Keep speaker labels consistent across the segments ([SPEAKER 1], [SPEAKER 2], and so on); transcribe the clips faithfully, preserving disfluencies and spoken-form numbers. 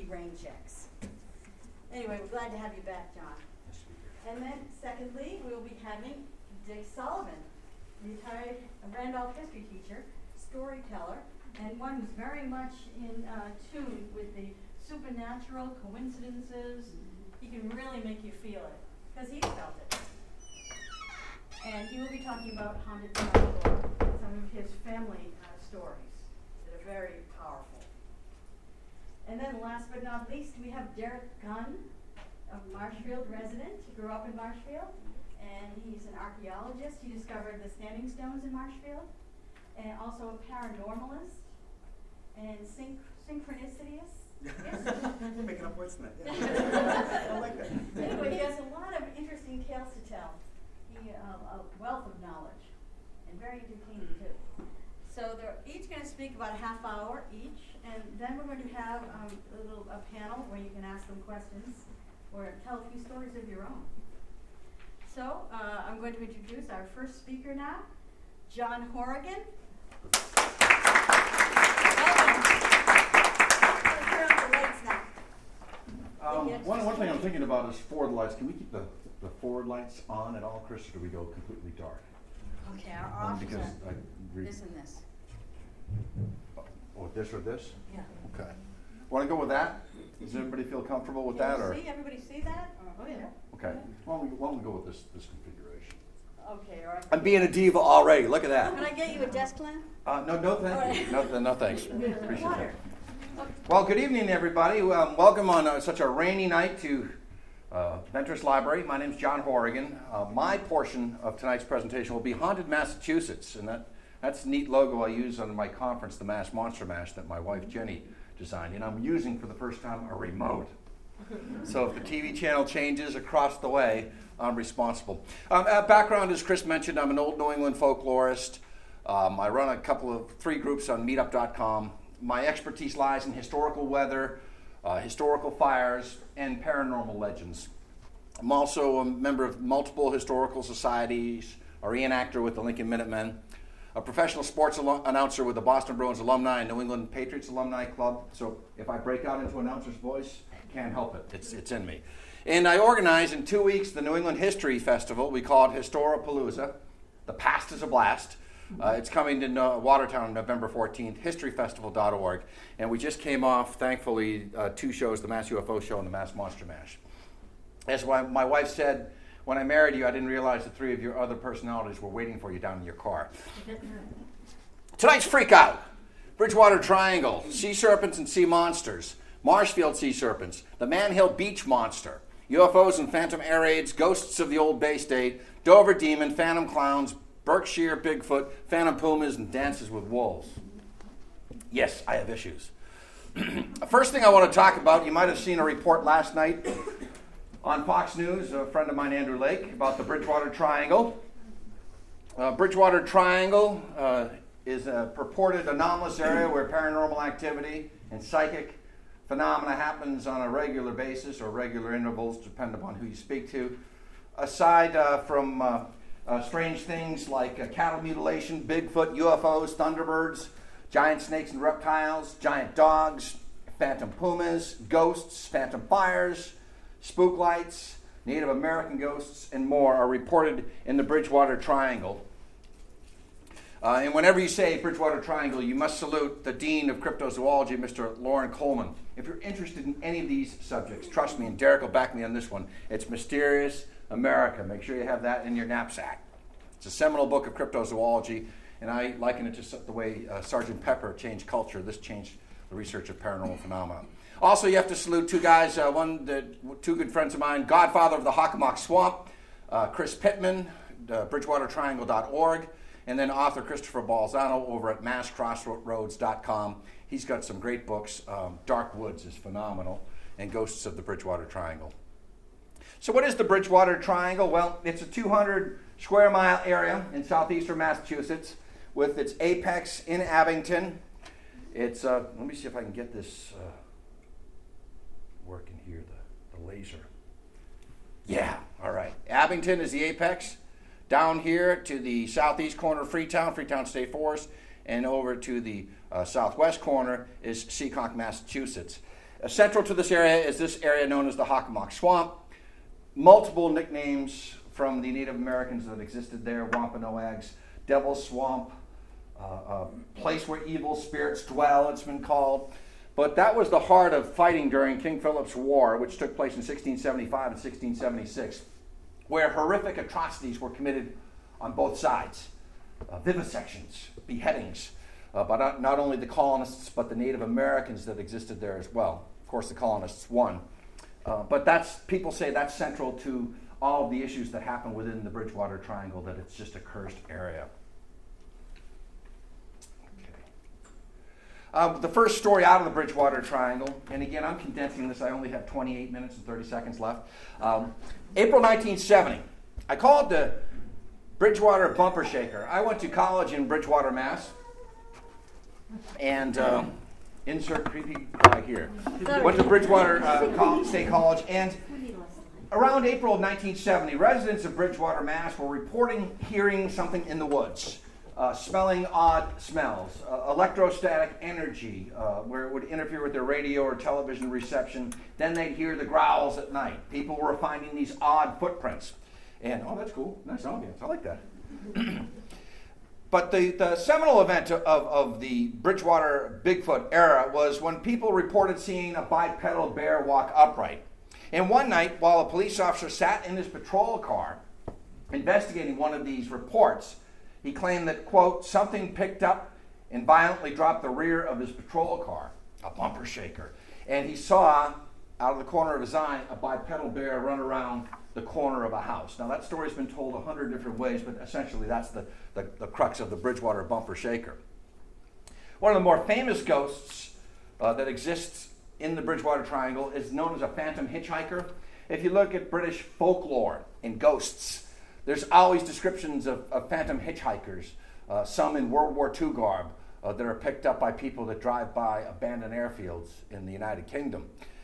[SPEAKER 1] rain checks. Anyway, we're glad to have you back, John. And then, secondly, we'll be having Dick Sullivan, retired Randolph history teacher, storyteller, and one who's very much in uh, tune with the supernatural coincidences. He can really make you feel it, because he's felt it. And he will be talking about Haunted Triangle, some of his family uh, stories that are very powerful. And then last but not least, we have Derek Gunn, a Marshfield resident. He grew up in Marshfield, and he's an archaeologist. He discovered the standing stones in Marshfield, and also a paranormalist, and synch synchronicities.
[SPEAKER 2] You're making up words tonight. Yeah. I like that.
[SPEAKER 1] Anyway, he has a lot of interesting tales to tell. He uh, a wealth of knowledge, and very entertaining too. So they're each going to speak about a half hour each, and then we're going to have um, a little a panel where you can ask them questions or tell a few stories of your own. So uh, I'm going to introduce our first speaker now, John Horrigan.
[SPEAKER 3] Um, one, one thing I'm thinking about is forward lights. Can we keep the, the forward lights on at all, Chris, or do we go completely dark?
[SPEAKER 1] Okay, our
[SPEAKER 3] Um,
[SPEAKER 1] options
[SPEAKER 3] because
[SPEAKER 1] are
[SPEAKER 3] I read,
[SPEAKER 1] this and this.
[SPEAKER 3] oh, this or this?
[SPEAKER 1] Yeah.
[SPEAKER 3] Okay. Want to go with that? Does everybody feel comfortable with
[SPEAKER 1] Can
[SPEAKER 3] that?
[SPEAKER 1] you
[SPEAKER 3] Or
[SPEAKER 1] see? Everybody see that? Oh, yeah.
[SPEAKER 3] okay. Why don't we, why don't we go with this this configuration?
[SPEAKER 1] Okay, all right.
[SPEAKER 2] I'm being a diva already. Look at that.
[SPEAKER 1] Can I get you a desk lamp?
[SPEAKER 3] Uh, no, no, thank you. No, no, thanks. Appreciate
[SPEAKER 1] Water.
[SPEAKER 3] that. Well, good evening, everybody. Um, welcome on uh, such a rainy night to uh, Ventris Library. My name's John Horrigan. Uh, my portion of tonight's presentation will be Haunted Massachusetts, and that that's a neat logo I use on my conference, the Mass Monster Mash, that my wife Jenny designed, and I'm using for the first time a remote. So if the T V channel changes across the way, I'm responsible. Um, uh, background, as Chris mentioned, I'm an old New England folklorist. Um, I run a couple of three groups on meetup dot com. My expertise lies in historical weather, uh, historical fires, and paranormal legends. I'm also a member of multiple historical societies, a reenactor with the Lincoln Minutemen, a professional sports al- announcer with the Boston Bruins alumni and New England Patriots alumni club. So if I break out into announcer's voice, can't help it. It's, it's in me. And I organize in two weeks the New England History Festival. We call it Historopalooza. The past is a blast. Uh, it's coming to no- Watertown on November fourteenth, history festival dot org. And we just came off, thankfully, uh, two shows, the Mass U F O Show and the Mass Monster Mash. That's why my wife said, when I married you, I didn't realize the three of your other personalities were waiting for you down in your car. Tonight's Freak Out. Bridgewater Triangle, sea serpents and sea monsters, Marshfield sea serpents, the Man Hill Beach Monster, U F Os and phantom air raids, ghosts of the old Bay State, Dover Demon, phantom clowns, Berkshire Bigfoot, phantom pumas, and dances with wolves. Yes, I have issues. First thing I want to talk about, you might have seen a report last night on Fox News, a friend of mine, Andrew Lake, about the Bridgewater Triangle. Uh, Bridgewater Triangle uh, is a purported anomalous area where paranormal activity and psychic phenomena happens on a regular basis or regular intervals, depending upon who you speak to. Aside uh, from uh, uh, strange things like uh, cattle mutilation, Bigfoot, U F Os, Thunderbirds, giant snakes and reptiles, giant dogs, phantom pumas, ghosts, phantom fires, spook lights, Native American ghosts, and more are reported in the Bridgewater Triangle. Uh, and whenever you say Bridgewater Triangle, you must salute the Dean of Cryptozoology, Mister Lauren Coleman. If you're interested in any of these subjects, trust me, and Derek will back me on this one, it's Mysterious America. Make sure you have that in your knapsack. It's a seminal book of cryptozoology, and I liken it to the way uh, Sergeant Pepper changed culture. This changed the research of paranormal phenomena. Also, you have to salute two guys, uh, one, that, two good friends of mine, Godfather of the Hockomock Swamp, uh, Chris Pittman, uh, Bridgewater Triangle dot org, and then author Christopher Balzano over at mass crossroads dot com. He's got some great books. Um, Dark Woods is phenomenal, and Ghosts of the Bridgewater Triangle. So what is the Bridgewater Triangle? Well, it's a two hundred square mile area in southeastern Massachusetts with its apex in Abington. It's, uh, let me see if I can get this uh, working here, the, the laser. Yeah, all right. Abington is the apex. Down here to the southeast corner of Freetown, Freetown State Forest, and over to the uh, southwest corner is Seekonk, Massachusetts. Uh, central to this area is this area known as the Hockomock Swamp. Multiple nicknames from the Native Americans that existed there: Wampanoags, Devil's Swamp, uh, a place where evil spirits dwell, it's been called. But that was the heart of fighting during King Philip's War, which took place in sixteen seventy-five and sixteen seventy-six, where horrific atrocities were committed on both sides. Uh, vivisections, beheadings, uh, but not, not only the colonists, but the Native Americans that existed there as well. Of course, the colonists won. Uh, but that's, people say that's central to all of the issues that happen within the Bridgewater Triangle, that it's just a cursed area. Okay. Uh, the first story out of the Bridgewater Triangle, and again, I'm condensing this. I only have twenty-eight minutes and thirty seconds left. Um, April nineteen seventy. I call it the Bridgewater Bumper Shaker. I went to college in Bridgewater, Mass. And uh, insert creepy guy here. Went to Bridgewater uh, Col- State College, and around April of nineteen seventy, residents of Bridgewater, Mass. were reporting hearing something in the woods, uh, smelling odd smells, uh, electrostatic energy, uh, where it would interfere with their radio or television reception. Then they'd hear the growls at night. People were finding these odd footprints. And, oh, that's cool. Nice ambiance. I like that. But the, the seminal event of, of the Bridgewater Bigfoot era was when people reported seeing a bipedal bear walk upright. And one night, while a police officer sat in his patrol car investigating one of these reports, he claimed that, quote, something picked up and violently dropped the rear of his patrol car, a bumper shaker. And he saw, out of the corner of his eye, a bipedal bear run around the corner of a house. Now, that story's been told a hundred different ways, but essentially that's the, the, the crux of the Bridgewater Bumper Shaker. One of the more famous ghosts uh, that exists in the Bridgewater Triangle is known as a phantom hitchhiker. If you look at British folklore and ghosts, there's always descriptions of, of phantom hitchhikers, uh, some in World War Two garb, uh, that are picked up by people that drive by abandoned airfields in the United Kingdom.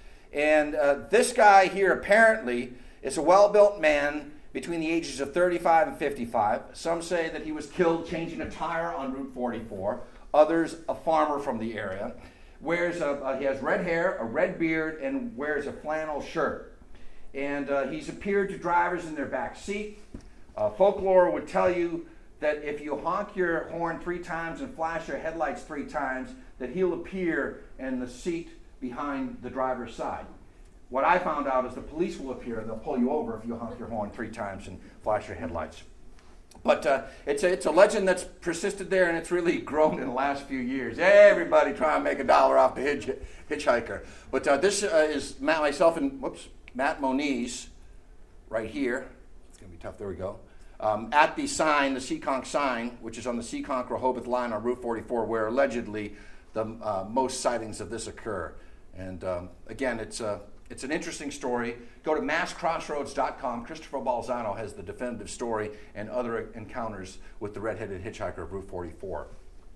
[SPEAKER 3] And uh, this guy here apparently is a well-built man between the ages of thirty-five and fifty-five. Some say that he was killed changing a tire on Route forty-four. Others, a farmer from the area. Wears a, uh, he has red hair, a red beard, and wears a flannel shirt. And uh, he's appeared to drivers in their back seat. Uh, folklore would tell you that if you honk your horn three times and flash your headlights three times, that he'll appear in the seat behind the driver's side. What I found out is the police will appear and they'll pull you over if you honk your horn three times and flash your headlights. But uh, it's, a, it's a legend that's persisted there, and it's really grown in the last few years. Everybody trying to make a dollar off the hitch, hitchhiker. But uh, this uh, is Matt, myself, and whoops, Matt Moniz right here. It's going to be tough. There we go. Um, at the sign, the Seekonk sign, which is on the Seekonk-Rehoboth line on Route forty-four, where allegedly the uh, most sightings of this occur. And um, again, it's a... Uh, It's an interesting story. Go to mass crossroads dot com. Christopher Balzano has the definitive story and other encounters with the red-headed hitchhiker of Route forty-four.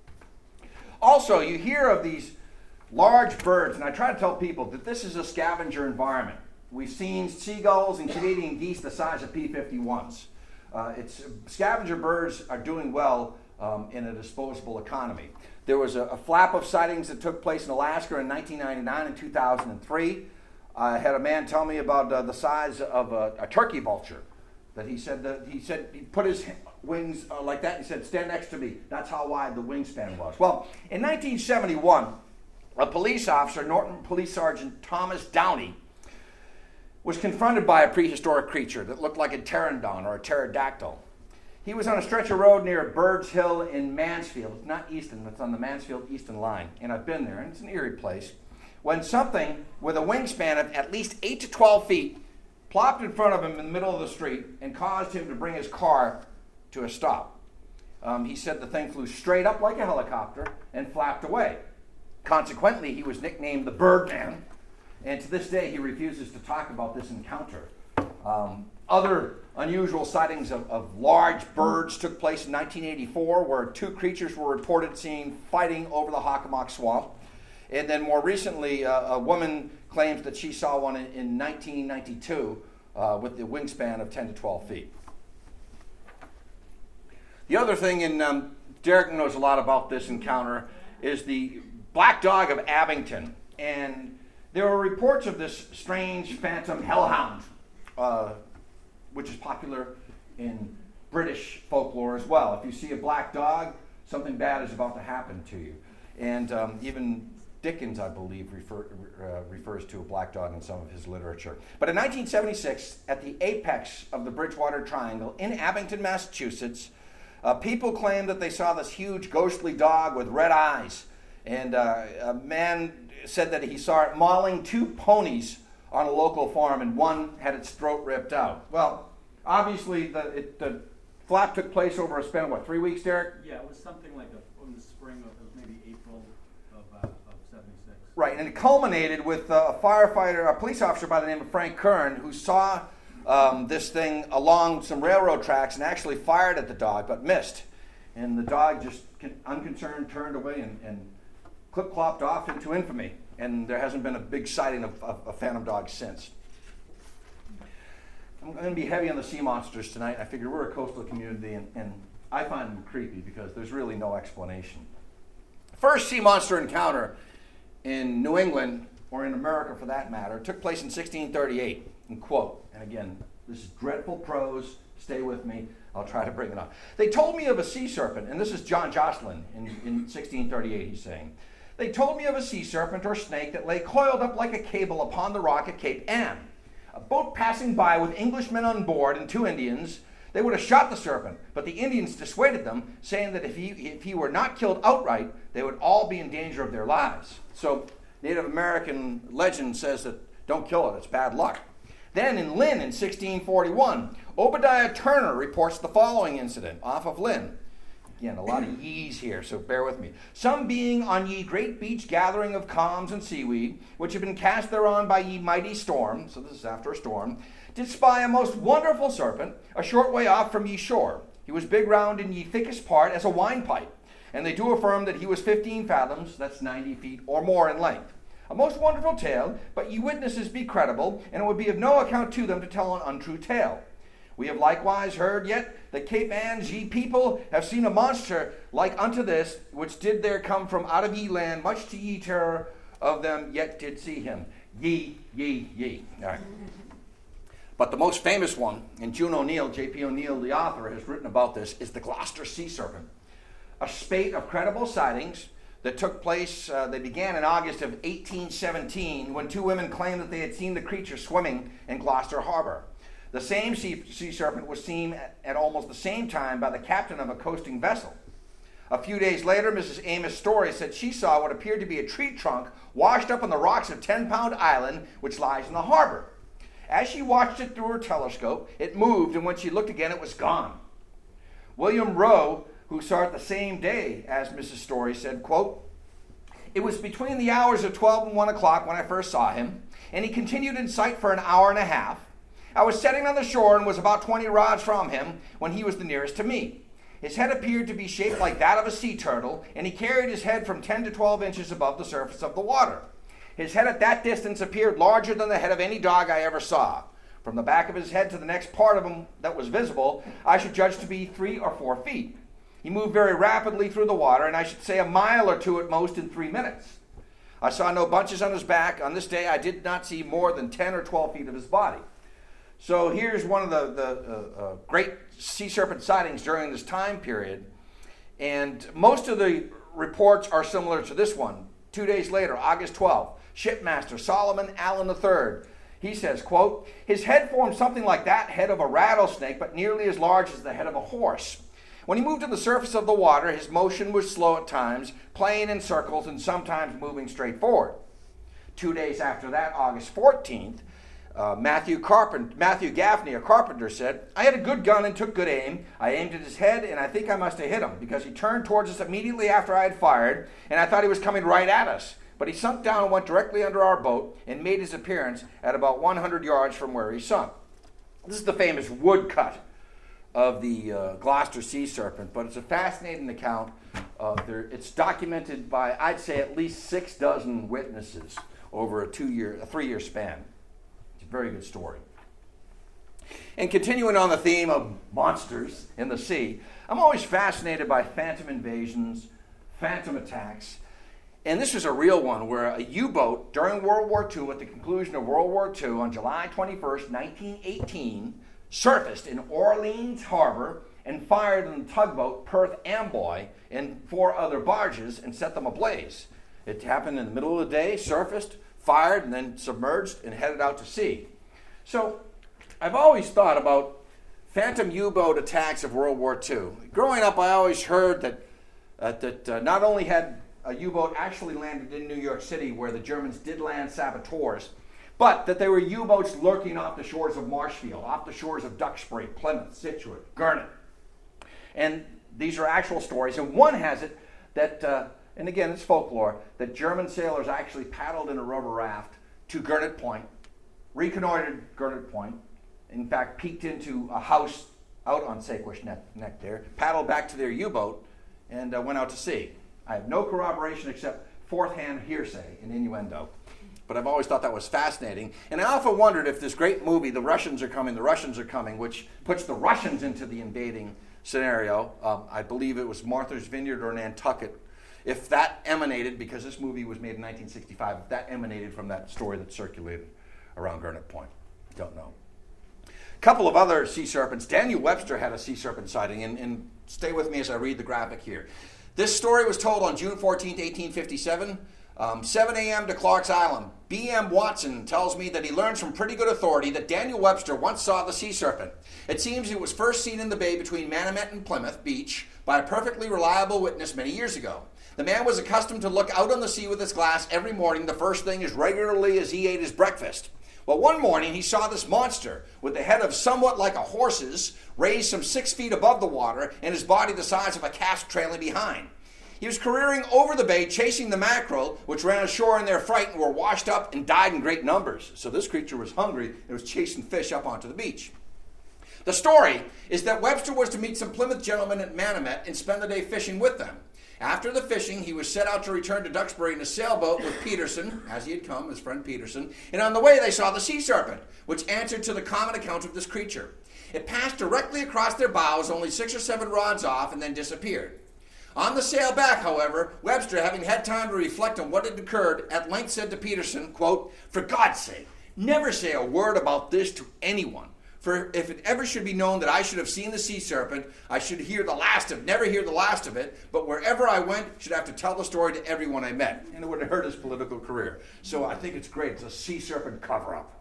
[SPEAKER 3] Also, you hear of these large birds, and I try to tell people that this is a scavenger environment. We've seen seagulls and Canadian geese the size of P fifty-ones. Uh, it's, scavenger birds are doing well um, in a disposable economy. There was a, a flap of sightings that took place in Alaska in nineteen ninety-nine and two thousand three. I had a man tell me about uh, the size of a, a turkey vulture. That he said that he said he put his wings uh, like that and said, "Stand next to me." That's how wide the wingspan was. Well, in nineteen seventy-one, a police officer, Norton Police Sergeant Thomas Downey, was confronted by a prehistoric creature that looked like a pteranodon or a pterodactyl. He was on a stretch of road near Birds Hill in Mansfield. It's not Easton, it's on the Mansfield-Easton line. And I've been there, and it's an eerie place. When something with a wingspan of at least eight to twelve feet plopped in front of him in the middle of the street and caused him to bring his car to a stop. Um, he said the thing flew straight up like a helicopter and flapped away. Consequently, he was nicknamed the Birdman, and to this day he refuses to talk about this encounter. Um, other unusual sightings of, of large birds took place in nineteen eighty-four, where two creatures were reported seen fighting over the Hockomock Swamp. And then more recently, uh, a woman claims that she saw one in, in nineteen ninety-two uh, with the wingspan of ten to twelve feet. The other thing, and um, Derek knows a lot about this encounter, is the Black Dog of Abington. And There are reports of this strange phantom hellhound, uh, which is popular in British folklore as well. If you see a black dog, something bad is about to happen to you. And um, even Dickens, I believe, refer, uh, refers to a black dog in some of his literature. But in nineteen seventy-six, at the apex of the Bridgewater Triangle in Abington, Massachusetts, uh, people claimed that they saw this huge ghostly dog with red eyes. And uh, a man said that he saw it mauling two ponies on a local farm, and one had its throat ripped out. Well, obviously, the, it, the flap took place over a span of, what, three weeks, Derek?
[SPEAKER 4] Yeah, it was something like a, in the spring of, it was maybe April of, uh, of seventy-six.
[SPEAKER 3] Right, and it culminated with uh, a firefighter, a police officer by the name of Frank Kern, who saw um, this thing along some railroad tracks and actually fired at the dog, but missed. And the dog just, unconcerned, turned away and, and clip-clopped off into infamy. And there hasn't been a big sighting of, of, of phantom dogs since. I'm going to be heavy on the sea monsters tonight. I figure we're a coastal community, and, and I find them creepy because there's really no explanation. First sea monster encounter in New England, or in America for that matter, took place in sixteen thirty-eight. And quote, and again, this is dreadful prose. Stay with me. I'll try to bring it up. They told me of a sea serpent, and this is John Jocelyn in, in sixteen thirty-eight, he's saying. They told me of a sea serpent or snake that lay coiled up like a cable upon the rock at Cape Ann. A boat passing by with Englishmen on board and two Indians, they would have shot the serpent, but the Indians dissuaded them, saying that if he, if he were not killed outright, they would all be in danger of their lives. So Native American legend says that don't kill it, it's bad luck. Then in Lynn in sixteen forty-one, Obadiah Turner reports the following incident off of Lynn. Again, a lot of ye's here, so bear with me. Some being on ye great beach gathering of calms and seaweed, which had been cast thereon by ye mighty storm, so this is after a storm, did spy a most wonderful serpent, a short way off from ye shore. He was big round in ye thickest part as a wine pipe, and they do affirm that he was fifteen fathoms, that's ninety feet, or more in length. A most wonderful tale, but ye witnesses be credible, and it would be of no account to them to tell an untrue tale. We have likewise heard yet that Cape Ann's ye people have seen a monster like unto this, which did there come from out of ye land, much to ye terror of them, yet did see him. Ye, ye, ye. All right. But the most famous one, and June O'Neill, J P O'Neill, the author, has written about this, is the Gloucester sea serpent. A spate of credible sightings that took place, uh, they began in August of eighteen seventeen, when two women claimed that they had seen the creature swimming in Gloucester Harbor. The same sea, sea serpent was seen at, at almost the same time by the captain of a coasting vessel. A few days later, Missus Amos Story said she saw what appeared to be a tree trunk washed up on the rocks of Ten Pound Island, which lies in the harbor. As she watched it through her telescope, it moved, and when she looked again, it was gone. William Rowe, who saw it the same day as Missus Story, said, quote, "It was between the hours of twelve and one o'clock when I first saw him, and he continued in sight for an hour and a half. I was sitting on the shore and was about twenty rods from him when he was the nearest to me. His head appeared to be shaped like that of a sea turtle, and he carried his head from ten to twelve inches above the surface of the water. His head at that distance appeared larger than the head of any dog I ever saw. From the back of his head to the next part of him that was visible, I should judge to be three or four feet. He moved very rapidly through the water, and I should say a mile or two at most in three minutes. I saw no bunches on his back. On this day, I did not see more than ten or twelve feet of his body." So here's one of the, the uh, uh, great sea serpent sightings during this time period. And most of the reports are similar to this one. Two days later, August twelfth, shipmaster Solomon Allen the third, he says, quote, "His head formed something like that head of a rattlesnake, but nearly as large as the head of a horse. When he moved to the surface of the water, his motion was slow at times, playing in circles and sometimes moving straight forward." Two days after that, August fourteenth, Uh, Matthew Carpent, Matthew Gaffney, a carpenter, said, "I had a good gun and took good aim. I aimed at his head, and I think I must have hit him, because he turned towards us immediately after I had fired, and I thought he was coming right at us. But he sunk down and went directly under our boat and made his appearance at about one hundred yards from where he sunk." This is the famous woodcut of the uh, Gloucester sea serpent, but it's a fascinating account. Uh, there, it's documented by, I'd say, at least six dozen witnesses over a two-year, a three-year span. Very good story. And continuing on the theme of monsters in the sea, I'm always fascinated by phantom invasions, phantom attacks, And this was a real one where a U-boat during World War Two, at the conclusion of World War Two, on July twenty-first, nineteen eighteen, surfaced in Orleans Harbor and fired on the tugboat Perth Amboy and four other barges and set them ablaze. It happened in the middle of the day, surfaced, fired, and then submerged and headed out to sea. So I've always thought about phantom U-boat attacks of World War Two. Growing up, I always heard that, uh, that uh, not only had a U-boat actually landed in New York City where the Germans did land saboteurs, but that there were U-boats lurking off the shores of Marshfield, off the shores of Duxbury, Plymouth, Scituate, Gurnet. And these are actual stories, and one has it that, uh, and again, it's folklore, that German sailors actually paddled in a rubber raft to Gurnet Point, reconnoitered Gurnet Point, in fact, peeked into a house out on Saquesh Neck, neck there, paddled back to their U-boat, and uh, went out to sea. I have no corroboration except fourth-hand hearsay and innuendo. But I've always thought that was fascinating. And I often wondered if this great movie, The Russians Are Coming, The Russians Are Coming, which puts the Russians into the invading scenario, um, I believe it was Martha's Vineyard or Nantucket, if that emanated, because this movie was made in nineteen sixty-five, if that emanated from that story that circulated around Gurnet Point. Don't know. A couple of other sea serpents. Daniel Webster had a sea serpent sighting, and, and stay with me as I read the graphic here. This story was told on June fourteenth, eighteen fifty-seven, um, seven a.m. to Clark's Island. B M Watson tells me that he learns from pretty good authority that Daniel Webster once saw the sea serpent. It seems it was first seen in the bay between Manomet and Plymouth Beach by a perfectly reliable witness many years ago. The man was accustomed to look out on the sea with his glass every morning, the first thing as regularly as he ate his breakfast. Well, one morning he saw this monster with the head of somewhat like a horse's, raised some six feet above the water, and his body the size of a cask trailing behind. He was careering over the bay, chasing the mackerel, which ran ashore in their fright and were washed up and died in great numbers. So this creature was hungry and was chasing fish up onto the beach. The story is that Webster was to meet some Plymouth gentlemen at Manomet and spend the day fishing with them. After the fishing, he was set out to return to Duxbury in a sailboat with Peterson, as he had come, his friend Peterson, and on the way they saw the sea serpent, which answered to the common account of this creature. It passed directly across their bows, only six or seven rods off, and then disappeared. On the sail back, however, Webster, having had time to reflect on what had occurred, at length said to Peterson, quote, "For God's sake, never say a word about this to anyone. For if it ever should be known that I should have seen the sea serpent, I should hear the last of, never hear the last of it, but wherever I went, should have to tell the story to everyone I met." And it would have hurt his political career. So I think it's great. It's a sea serpent cover-up.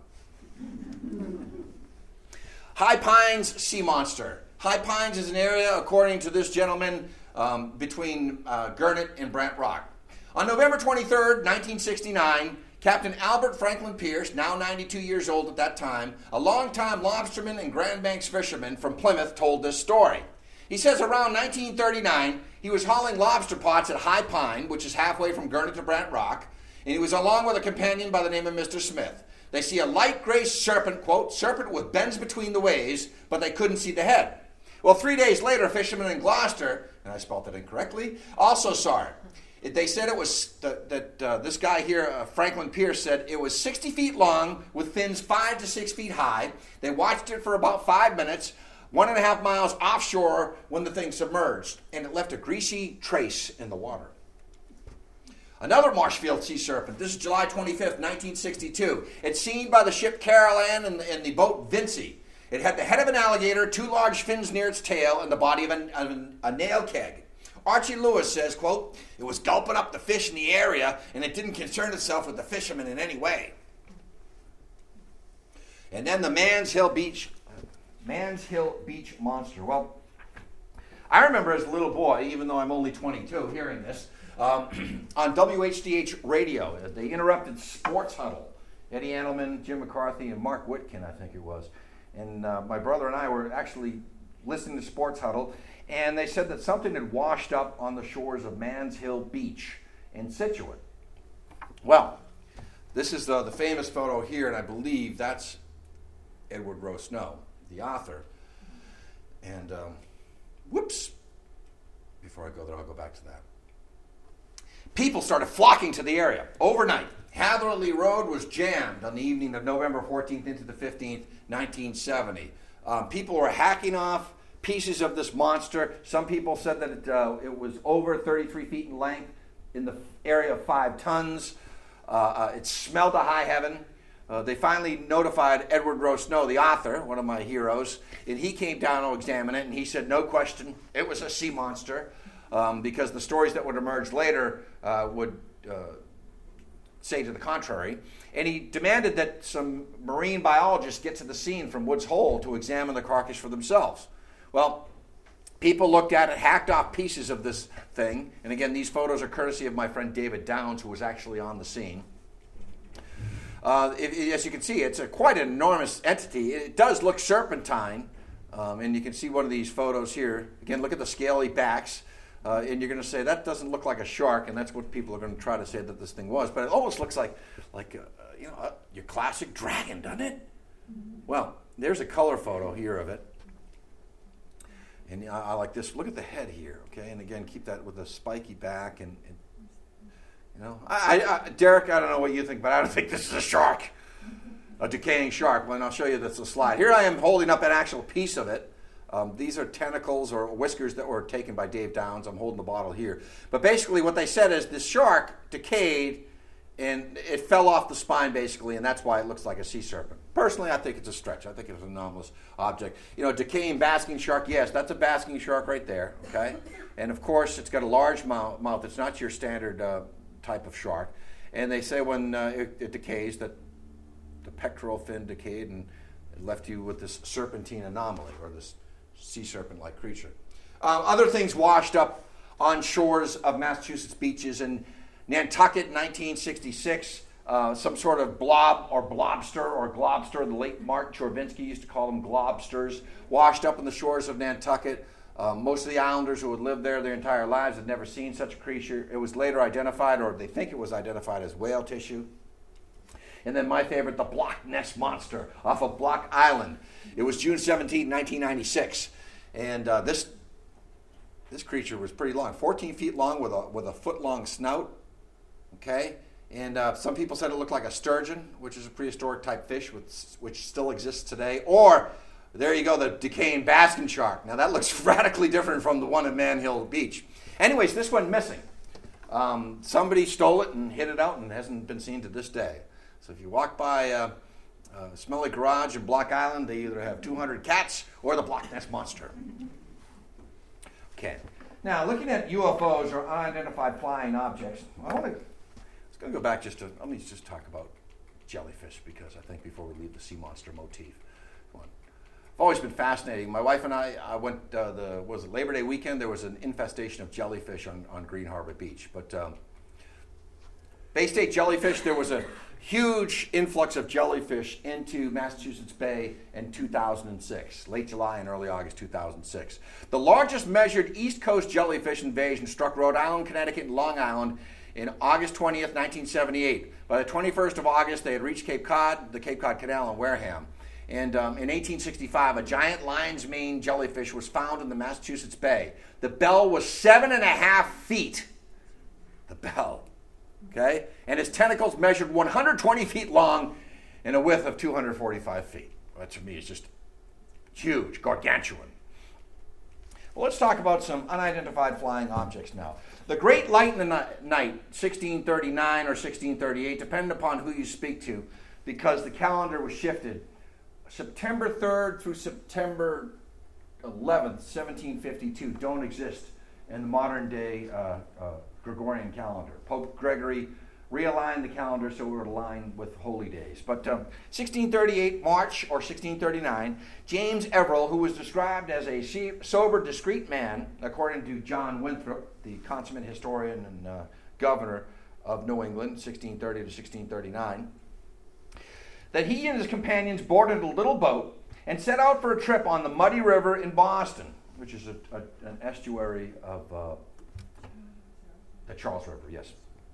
[SPEAKER 3] High Pines Sea Monster. High Pines is an area, according to this gentleman, um, between uh, Gurnet and Brant Rock. On November twenty-third, nineteen sixty-nine, Captain Albert Franklin Pierce, now ninety-two years old at that time, a longtime lobsterman and Grand Banks fisherman from Plymouth, told this story. He says around nineteen thirty-nine, he was hauling lobster pots at High Pine, which is halfway from Gurnet to Brant Rock, and he was along with a companion by the name of Mister Smith. They see a light gray serpent, quote, serpent with bends between the ways, but they couldn't see the head. Well, three days later, fishermen in Gloucester, and I spelled it incorrectly, also saw it. It, they said it was, that, that uh, this guy here, uh, Franklin Pierce, said it was sixty feet long with fins five to six feet high. They watched it for about five minutes, one and a half miles offshore when the thing submerged, and it left a greasy trace in the water. Another Marshfield sea serpent. This is July twenty-fifth, nineteen sixty-two. It's seen by the ship Carol Ann and the, and the boat Vincy. It had the head of an alligator, two large fins near its tail, and the body of, an, of an, a nail keg. Archie Lewis says, quote, "It was gulping up the fish in the area, and it didn't concern itself with the fishermen in any way." And then the Mans Hill Beach, Mans Hill Beach Monster. Well, I remember as a little boy, even though I'm only twenty-two, hearing this, um, on W H D H radio. They interrupted Sports Huddle. Eddie Annelman, Jim McCarthy, and Mark Whitkin, I think it was. And uh, my brother and I were actually listening to Sports Huddle, and they said that something had washed up on the shores of Mans Hill Beach in Scituate. Well, this is the, the famous photo here, and I believe that's Edward Rowe Snow, the author. And, um, whoops, before I go there, I'll go back to that. People started flocking to the area overnight. Hatherley Road was jammed on the evening of November fourteenth into the fifteenth, nineteen seventy. Um, people were hacking off pieces of this monster. Some people said that it, uh, it was over thirty-three feet in length. in the area of five tons. Uh, uh, it smelled to high heaven. Uh, they finally notified Edward Rowe Snow, the author, one of my heroes, and he came down to examine it, and he said, no question, it was a sea monster, um, because the stories that would emerge later uh, would uh, say to the contrary. And he demanded that some marine biologists get to the scene from Woods Hole to examine the carcass for themselves. Well, people looked at it, hacked off pieces of this thing, and again, these photos are courtesy of my friend David Downs, who was actually on the scene. Uh, it, it, as you can see, it's a quite an enormous entity. It does look serpentine, um, and you can see one of these photos here. Again, look at the scaly backs, uh, and you're going to say, that doesn't look like a shark, and that's what people are going to try to say that this thing was. But it almost looks like, like uh, you know, uh, your classic dragon, doesn't it? Well, there's a color photo here of it. And I, I like this. Look at the head here, okay? And again, keep that with a spiky back and, and you know, I, I, Derek, I don't know what you think, but I don't think this is a shark, a decaying shark. Well, and I'll show you this slide. Here I am holding up an actual piece of it. Um, these are tentacles or whiskers that were taken by Dave Downs. I'm holding the bottle here. But basically what they said is this shark decayed and it fell off the spine basically, and that's why it looks like a sea serpent. Personally, I think it's a stretch. I think it's an anomalous object. You know, decaying basking shark, yes, that's a basking shark right there, okay? And of course, it's got a large mouth. mouth. It's not your standard uh, type of shark. And they say when uh, it, it decays that the pectoral fin decayed and it left you with this serpentine anomaly or this sea serpent-like creature. Uh, other things washed up on shores of Massachusetts beaches in Nantucket, nineteen sixty-six. Uh, some sort of blob or blobster or globster. The late Mark Chorvinsky used to call them globsters, washed up on the shores of Nantucket. Uh, most of the islanders who had lived there their entire lives had never seen such a creature. It was later identified, or they think it was identified, as whale tissue. And then my favorite, the Block Ness Monster off of Block Island. It was June seventeenth, nineteen ninety-six. And uh, this this creature was pretty long, fourteen feet long with a, with a foot-long snout. Okay? And uh, some people said it looked like a sturgeon, which is a prehistoric type fish, which, which still exists today. Or, there you go, the decaying basking shark. Now that looks radically different from the one at Man Hill Beach. Anyways, this went missing. Um, somebody stole it and hid it out and hasn't been seen to this day. So if you walk by uh, uh, Smelly Garage in Block Island, they either have two hundred cats or the Block Ness Monster. Okay. Now, looking at U F Os or unidentified flying objects, I want to... I'm going to go back just to, let me just talk about jellyfish because I think before we leave the sea monster motif. One. I've always been fascinating. My wife and I, I went, uh, the was it Labor Day weekend, there was an infestation of jellyfish on, on Green Harbor Beach. But um, Bay State jellyfish, there was a huge influx of jellyfish into Massachusetts Bay in two thousand six, late July and early August two thousand six. The largest measured East Coast jellyfish invasion struck Rhode Island, Connecticut, and Long Island in August twentieth, nineteen seventy-eight. By the twenty-first of August, they had reached Cape Cod, the Cape Cod Canal in Wareham. And um, in eighteen sixty-five, a giant lion's mane jellyfish was found in the Massachusetts Bay. The bell was seven and a half feet. The bell. Okay? And its tentacles measured one hundred twenty feet long and a width of two hundred forty-five feet. That to me is just huge, gargantuan. Well, let's talk about some unidentified flying objects now. The Great Light in the Night, sixteen thirty-nine or sixteen thirty-eight, depending upon who you speak to, because the calendar was shifted. September third through September eleventh, seventeen fifty-two, don't exist in the modern day uh, uh, Gregorian calendar. Pope Gregory realigned the calendar so it would align with holy days. But um, sixteen thirty-eight, March, or sixteen thirty-nine, James Everell, who was described as a sober, discreet man, according to John Winthrop, the consummate historian and uh, governor of New England, sixteen thirty to sixteen thirty-nine, that he and his companions boarded a little boat and set out for a trip on the Muddy River in Boston, which is a, a, an estuary of uh, the Charles River, yes.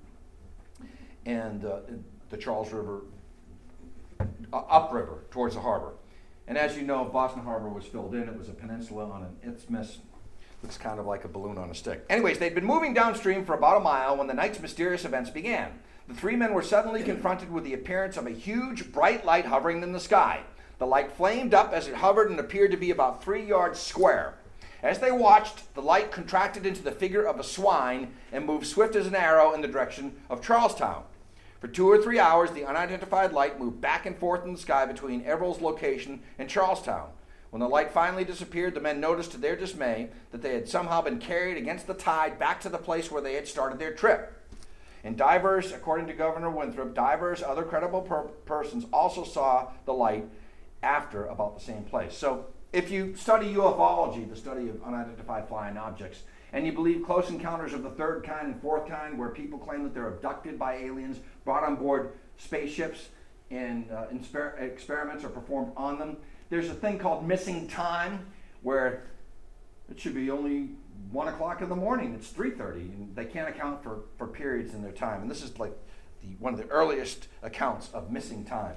[SPEAKER 3] And uh, the Charles River, uh, upriver towards the harbor. And as you know, Boston Harbor was filled in. It was a peninsula on an isthmus. Looks kind of like a balloon on a stick. Anyways, they'd been moving downstream for about a mile when the night's mysterious events began. The three men were suddenly confronted with the appearance of a huge, bright light hovering in the sky. The light flamed up as it hovered and appeared to be about three yards square. As they watched, the light contracted into the figure of a swine and moved swift as an arrow in the direction of Charlestown. For two or three hours, the unidentified light moved back and forth in the sky between Everill's location and Charlestown. When the light finally disappeared, the men noticed to their dismay that they had somehow been carried against the tide back to the place where they had started their trip. And divers, according to Governor Winthrop, divers, other credible per- persons also saw the light after about the same place. So if you study ufology, the study of unidentified flying objects, and you believe close encounters of the third kind and fourth kind, where people claim that they're abducted by aliens, brought on board spaceships, and uh, insper- experiments are performed on them, there's a thing called missing time, where it should be only one o'clock in the morning. It's three thirty, and they can't account for, for periods in their time. And this is like the, one of the earliest accounts of missing time.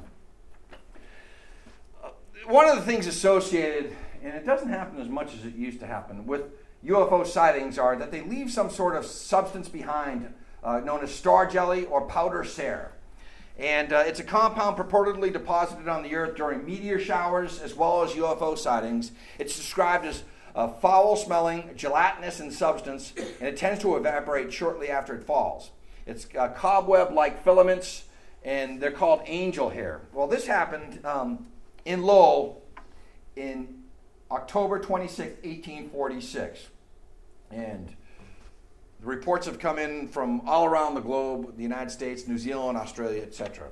[SPEAKER 3] Uh, one of the things associated, and it doesn't happen as much as it used to happen, with U F O sightings are that they leave some sort of substance behind uh, known as star jelly or powder cere. And uh, it's a compound purportedly deposited on the Earth during meteor showers as well as U F O sightings. It's described as uh, foul-smelling, gelatinous in substance, and it tends to evaporate shortly after it falls. It's uh, cobweb-like filaments, and they're called angel hair. Well, this happened um, in Lowell in October twenty-sixth, eighteen forty-six. And the reports have come in from all around the globe, the United States, New Zealand, Australia, et cetera.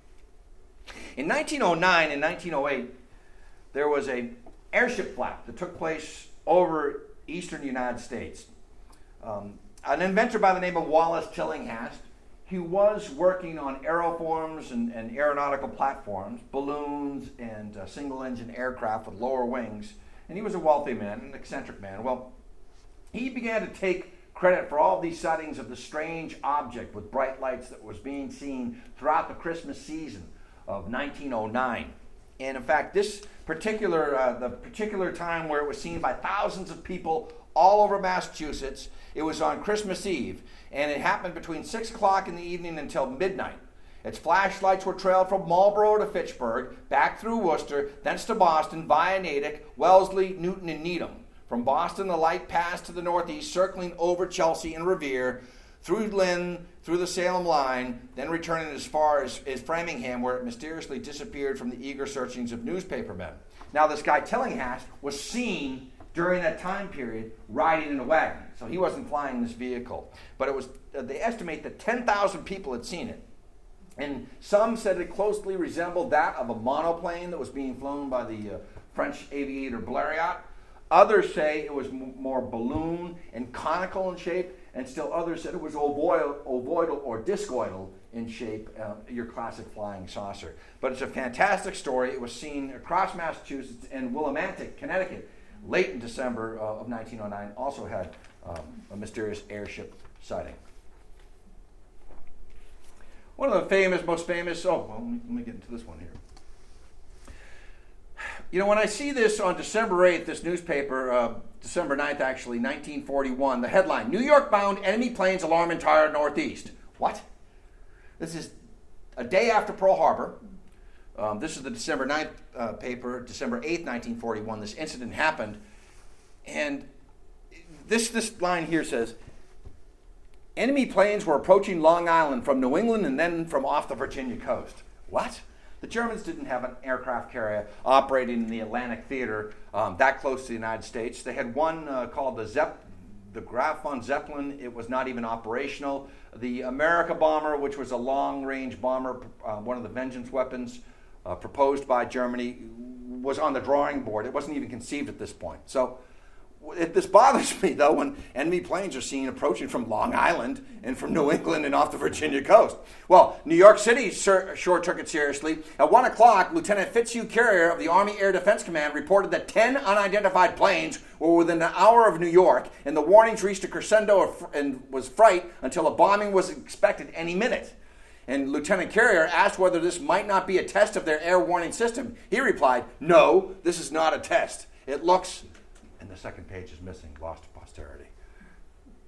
[SPEAKER 3] In nineteen oh nine and nineteen oh eight, there was an airship flap that took place over eastern United States. Um, an inventor by the name of Wallace Tillinghast, he was working on aeroforms and, and aeronautical platforms, balloons and uh, single-engine aircraft with lower wings, and he was a wealthy man, an eccentric man. Well, he began to take credit for all these sightings of the strange object with bright lights that was being seen throughout the Christmas season of nineteen oh nine. And in fact, this particular, uh, the particular time where it was seen by thousands of people all over Massachusetts, it was on Christmas Eve, and it happened between six o'clock in the evening until midnight. Its flashlights were trailed from Marlborough to Fitchburg, back through Worcester, thence to Boston, via Natick, Wellesley, Newton, and Needham. From Boston, the light passed to the northeast, circling over Chelsea and Revere, through Lynn, through the Salem line, then returning as far as, as Framingham, where it mysteriously disappeared from the eager searchings of newspapermen. Now, this guy Tillinghast was seen during that time period riding in a wagon, so he wasn't flying this vehicle. But it was uh, they estimate that ten thousand people had seen it. And some said it closely resembled that of a monoplane that was being flown by the uh, French aviator Blériot. Others say it was m- more balloon and conical in shape, and still others said it was ovoidal, ovoidal or discoidal in shape, uh, your classic flying saucer. But it's a fantastic story. It was seen across Massachusetts, and Willimantic, Connecticut, late in December uh, of nineteen oh nine, also had um, a mysterious airship sighting. One of the famous, most famous, oh, well, let me, let me get into this one here. You know, when I see this on December eighth, this newspaper, uh, December ninth actually, nineteen forty-one, the headline, New York-bound enemy planes alarm entire Northeast. What? This is a day after Pearl Harbor. Um, this is the December ninth uh, paper, December eighth, nineteen forty-one, this incident happened. And this, this line here says, enemy planes were approaching Long Island from New England and then from off the Virginia coast. What? The Germans didn't have an aircraft carrier operating in the Atlantic Theater um, that close to the United States. They had one uh, called the Zepp, the Graf von Zeppelin. It was not even operational. The America bomber, which was a long-range bomber, uh, one of the vengeance weapons uh, proposed by Germany, was on the drawing board. It wasn't even conceived at this point. So it, this bothers me, though, when enemy planes are seen approaching from Long Island and from New England and off the Virginia coast. Well, New York City sur- sure took it seriously. At one o'clock, Lieutenant Fitzhugh Carrier of the Army Air Defense Command reported that ten unidentified planes were within an hour of New York, and the warnings reached a crescendo of, and was fright until a bombing was expected any minute. And Lieutenant Carrier asked whether this might not be a test of their air warning system. He replied, no, this is not a test. It looks... And the second page is missing, lost to posterity.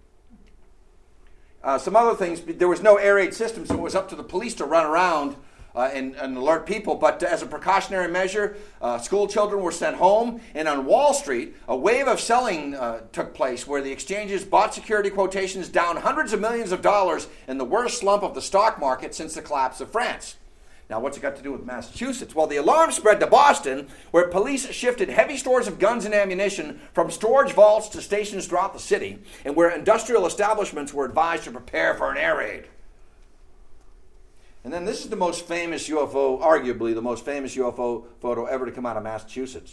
[SPEAKER 3] Uh, some other things, there was no air raid system, so it was up to the police to run around uh, and, and alert people. But as a precautionary measure, uh, school children were sent home. And on Wall Street, a wave of selling uh, took place where the exchanges bought security quotations down hundreds of millions of dollars in the worst slump of the stock market since the collapse of France. Now, what's it got to do with Massachusetts? Well, the alarm spread to Boston, where police shifted heavy stores of guns and ammunition from storage vaults to stations throughout the city, and where industrial establishments were advised to prepare for an air raid. And then this is the most famous U F O, arguably the most famous U F O photo ever to come out of Massachusetts.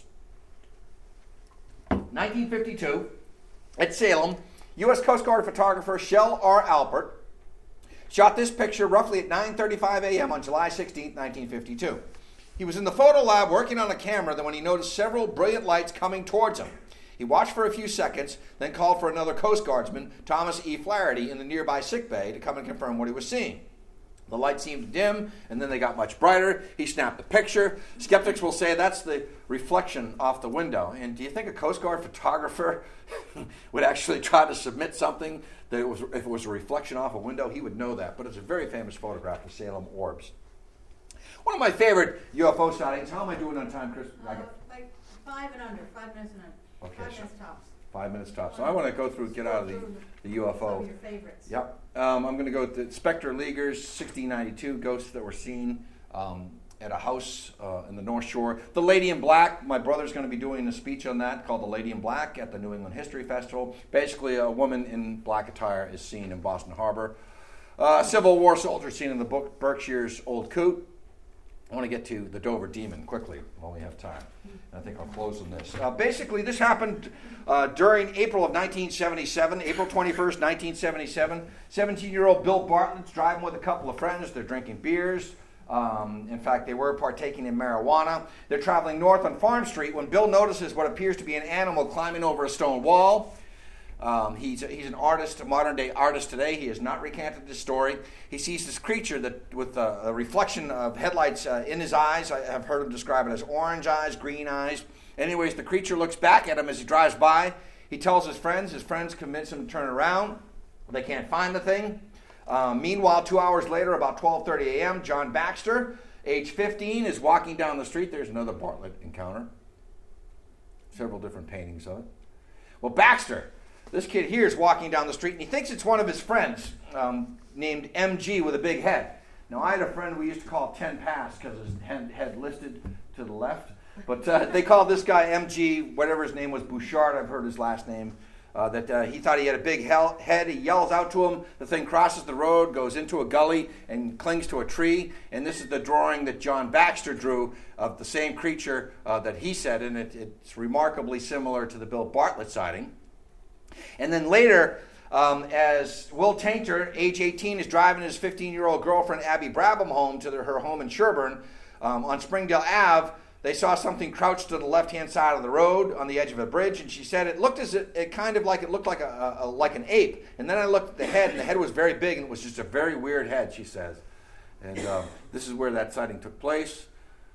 [SPEAKER 3] nineteen fifty-two, at Salem, U S Coast Guard photographer Shell R. Alpert shot this picture roughly at nine thirty-five a.m. on July sixteenth, nineteen fifty-two. He was in the photo lab working on a camera when he noticed several brilliant lights coming towards him. He watched for a few seconds, then called for another Coast Guardsman, Thomas E. Flaherty, in the nearby sick bay to come and confirm what he was seeing. The lights seemed dim, and then they got much brighter. He snapped the picture. Skeptics will say that's the reflection off the window. And do you think a Coast Guard photographer would actually try to submit something that it was, if it was a reflection off a window? He would know that. But it's a very famous photograph of Salem orbs. One of my favorite U F O sightings. How am I doing on time, Chris?
[SPEAKER 1] Uh, like five and under, five minutes and under.
[SPEAKER 3] Okay,
[SPEAKER 1] Five
[SPEAKER 3] so
[SPEAKER 1] minutes tops.
[SPEAKER 3] Five minutes tops. So I want to go through, get out of the, the U F O.
[SPEAKER 1] Some of your favorites.
[SPEAKER 3] Yep. Um, I'm going to go with the Spectre Leaguers, sixteen ninety-two, ghosts that were seen um, at a house uh, in the North Shore. The Lady in Black, my brother's going to be doing a speech on that called The Lady in Black at the New England History Festival. Basically, a woman in black attire is seen in Boston Harbor. Uh, Civil War soldier seen in the book Berkshire's Old Coot. I want to get to the Dover Demon quickly while we have time. I think I'll close on this. Uh, basically, this happened uh, during April of nineteen seventy-seven, April twenty-first, nineteen seventy-seven. seventeen-year-old Bill Bartlett's driving with a couple of friends. They're drinking beers. Um, in fact, they were partaking in marijuana. They're traveling north on Farm Street when Bill notices what appears to be an animal climbing over a stone wall. Um, he's, he's an artist, a modern-day artist today. He has not recanted this story. He sees this creature that, with a, a reflection of headlights uh, in his eyes. I have heard him describe it as orange eyes, green eyes. Anyways, the creature looks back at him as he drives by. He tells his friends. His friends convince him to turn around. They can't find the thing. Um, meanwhile, two hours later, about twelve thirty a.m., John Baxter, age fifteen, is walking down the street. There's another Bartlett encounter. Several different paintings of it. Well, Baxter... This kid here is walking down the street, and he thinks it's one of his friends um, named M G with a big head. Now, I had a friend we used to call ten Pass because his head, head listed to the left. But uh, they called this guy M G, whatever his name was, Bouchard, I've heard his last name, uh, that uh, he thought he had a big hell, head. He yells out to him. The thing crosses the road, goes into a gully, and clings to a tree. And this is the drawing that John Baxter drew of the same creature uh, that he said, and it, it's remarkably similar to the Bill Bartlett sighting. And then later, um, as Will Tainter, age eighteen, is driving his fifteen-year-old girlfriend Abby Brabham home to their, her home in Sherburne, um, on Springdale Avenue, they saw something crouched to the left-hand side of the road on the edge of a bridge, and she said it looked as it, it kind of like it looked like a, a, a like an ape. And then I looked at the head, and the head was very big, and it was just a very weird head, she says. And um, this is where that sighting took place,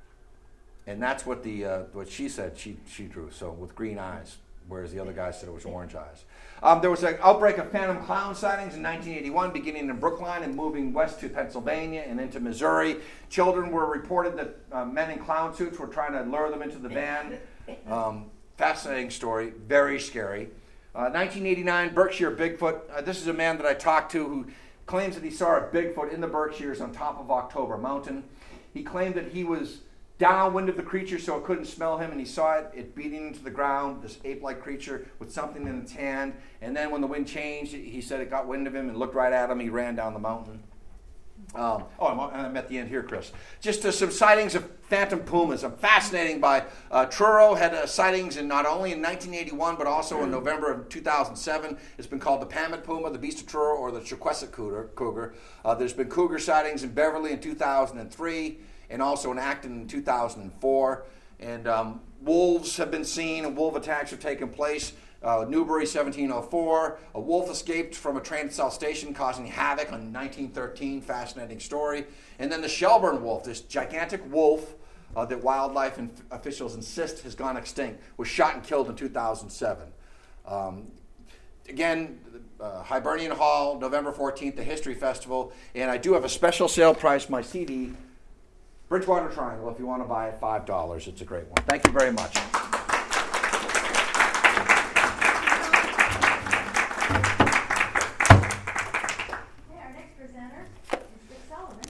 [SPEAKER 3] and that's what the uh, what she said she she drew. So with green eyes, whereas the other guy said it was orange eyes. Um, there was an outbreak of phantom clown sightings in nineteen eighty-one, beginning in Brookline and moving west to Pennsylvania and into Missouri. Children were reported that uh, men in clown suits were trying to lure them into the van. Um, fascinating story, very scary. Uh, nineteen eighty-nine, Berkshire Bigfoot. Uh, this is a man that I talked to who claims that he saw a Bigfoot in the Berkshires on top of October Mountain. He claimed that he was downwind of the creature so it couldn't smell him, and he saw it, it beating into the ground, this ape-like creature with something in its hand. And then when the wind changed, he said it got wind of him and looked right at him. He ran down the mountain. Um, oh, I'm, I'm at the end here, Chris. Just uh, some sightings of phantom pumas. I'm fascinating by uh, Truro had uh, sightings in not only in nineteen eighty-one but also in November of two thousand seven. It's been called the Pamet puma, the beast of Truro, or the Chequassett cougar. cougar. Uh, there's been cougar sightings in Beverly in two thousand three. And also in Acton in two thousand four. And um, wolves have been seen, and wolf attacks have taken place. Uh, Newbury, seventeen oh four. A wolf escaped from a train at South Station, causing havoc on nineteen thirteen. Fascinating story. And then the Shelburne wolf, this gigantic wolf uh, that wildlife and officials insist has gone extinct, was shot and killed in two thousand seven. Um, again, uh, Hibernian Hall, November fourteenth, the History Festival. And I do have a special sale price, my C D. Bridgewater Triangle, if you want to buy it, five dollars. It's a great one. Thank you very much.